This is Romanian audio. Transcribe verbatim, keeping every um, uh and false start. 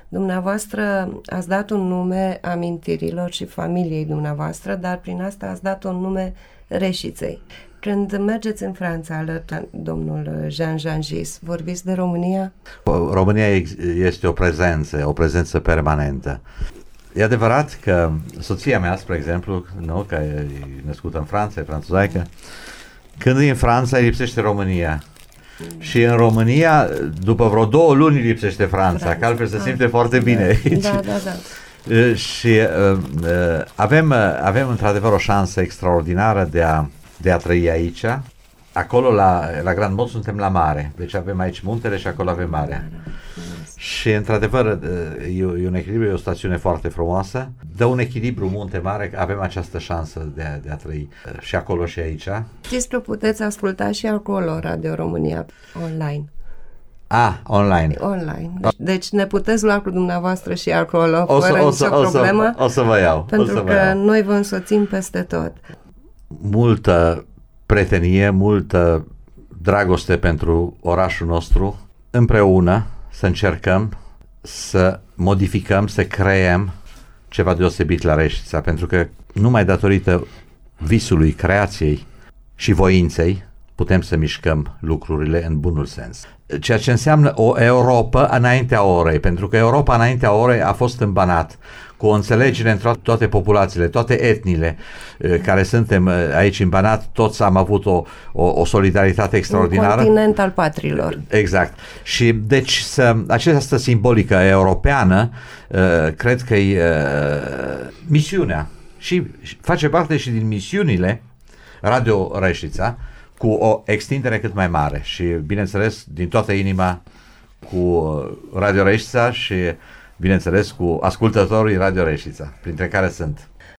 Dumneavoastră ați dat un nume amintirilor și familiei dumneavoastră, dar prin asta ați dat un nume Reșiței. Când mergeți în Franța alături de domnul Jean Jangis, vorbiți de România? România este o prezență, o prezență permanentă. E adevărat că soția mea, spre exemplu, nu, că e născută în Franța, e franțuzaică, când e în Franța, îi lipsește România. Mm. Și în România, după vreo două luni, lipsește Franța, Franța. Că altfel se simte ah, foarte bine aici. Da, da, da. Și uh, uh, avem, uh, avem într-adevăr o șansă extraordinară de a, de a trăi aici. Acolo, la, la Grand Mont, suntem la mare. Deci avem aici muntele și acolo avem marea. Da, da. Și într-adevăr e, e un echilibru, e o stațiune foarte frumoasă, dă un echilibru munte-mare, avem această șansă de a, de a trăi și acolo și aici. Știți că puteți asculta și acolo Radio România online. Ah, online. Online. Deci, deci ne puteți lua cu dumneavoastră și acolo, o să, fără o nicio să, problemă. O să, o să vă iau. Pentru o să că vă iau. noi vă însoțim peste tot. Multă prietenie, multă dragoste pentru orașul nostru, împreună să încercăm să modificăm, să creăm ceva deosebit la Reșița, pentru că numai datorită visului, creației și voinței putem să mișcăm lucrurile în bunul sens. Ceea ce înseamnă o Europa înaintea orei, pentru că Europa înaintea orei a fost în Banat, cu o înțelegere între toate populațiile, toate etniile care suntem aici în Banat, toți am avut o, o, o solidaritate extraordinară. Un continent al patrilor. Exact. Și deci să, această simbolică europeană cred că e misiunea și face parte și din misiunile Radio Reșița, cu o extindere cât mai mare și, bineînțeles, din toată inima cu Radio Reșița și, bineînțeles, cu ascultătorii Radio Reșița, printre care sunt.